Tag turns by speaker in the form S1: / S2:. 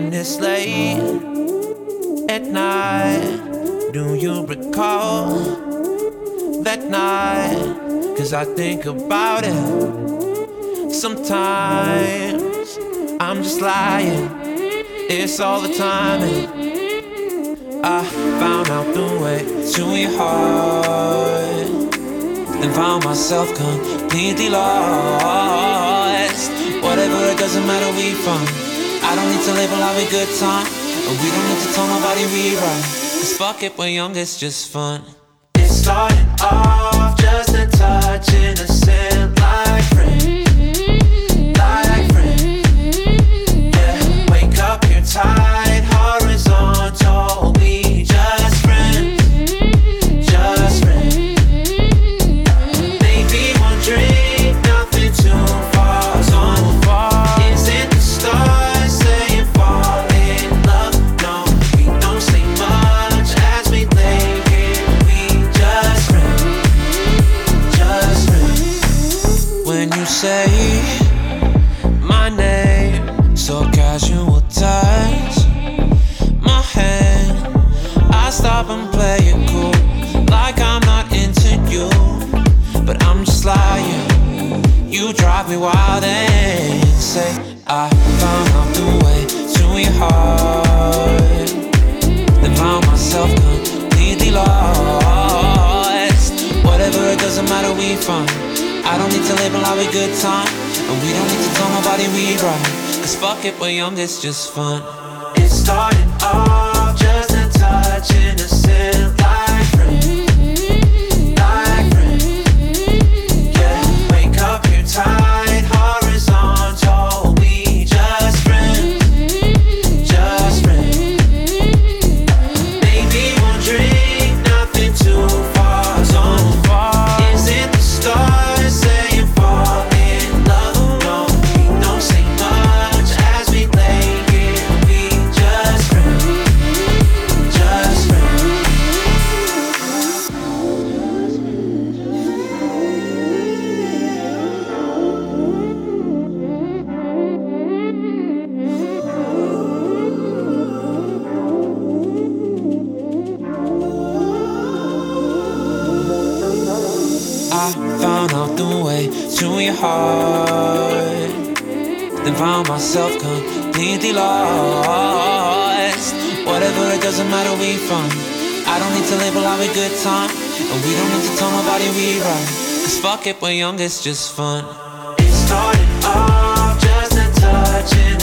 S1: when it's late at night. Do you recall that night? 'Cause I think about it sometimes. I'm just lying, it's all the timing. I found out the way to your heart and found myself completely lost. Whatever, it doesn't matter, we fun. I don't need to label our good time, and we don't need to tell nobody we right. 'Cause fuck it, we're young, it's just fun. It started off just a touch, innocent, like friends, like friends. Yeah, wake up, you're tired, horizontal, we just friends, just friends. Maybe one drink, nothing too far. Isn't the stars saying fall in love? No, we don't say much as we lay here. We just friends, just friends. When you say my name, so casual touch my hand, I stop and play it cool, like I'm not into you, but I'm just lying. You drive me wild and say I found out the way to your heart, then found myself completely lost. Whatever, it doesn't matter, we fun. I don't need to label our good time, and we don't need to tell nobody we right. 'Cause fuck it, we're young, it's just fun. It started off just a touch, innocent, like friends, like friends. Yeah, wake up, you're tired, horizontal, we just friends, just friends. Maybe one drink, nothing too far. Isn't the stars saying fall in love? No, we don't say much as we lay here. We just friends, just friends. I found out the way to your heart, then found myself completely lost. Whatever, it doesn't matter, we fun. I don't need to label our good time, and we don't need to tell nobody we right. 'Cause fuck it, we're young, it's just fun. It started off just a touch,